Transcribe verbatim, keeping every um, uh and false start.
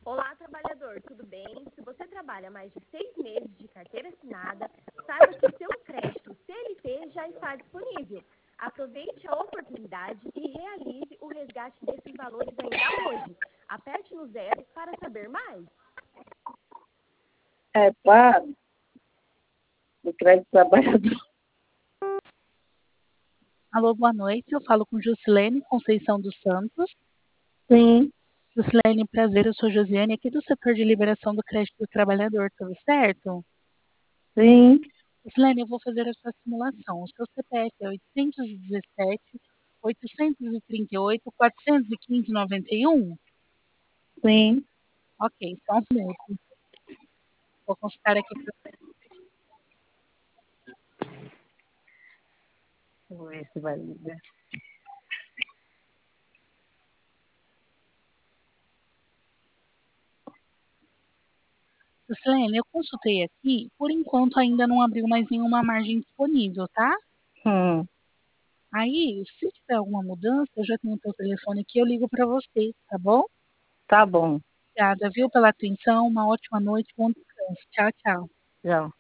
Olá, trabalhador, tudo bem? Se você trabalha mais de seis meses de carteira assinada, saiba que o seu crédito C L T já está disponível. Aproveite a oportunidade e realize o resgate desses valores ainda hoje. Aperte no zero para saber mais. É claro, o crédito trabalhador. Alô, boa noite. Eu falo com Jusilene Conceição dos Santos. Sim, Jusilene, prazer. Eu sou Josiane, aqui do setor de liberação do crédito do trabalhador, tudo certo? sim, Jusilene, eu vou fazer a sua simulação. O seu C P F é oitocentos e dezessete, oitocentos e trinta e oito, quatrocentos e quinze, noventa e um? sim. Ok, só um minuto. Vou consultar aqui para Vou ver se vai ligar. Jusilene, eu consultei aqui, por enquanto ainda não abriu mais nenhuma margem disponível, tá? Hum, Aí, se tiver alguma mudança, eu já tenho o teu telefone aqui, eu ligo para você, tá bom? tá bom. Obrigada, viu, pela atenção. Uma ótima noite, bom descanso. Tchau, tchau. Já.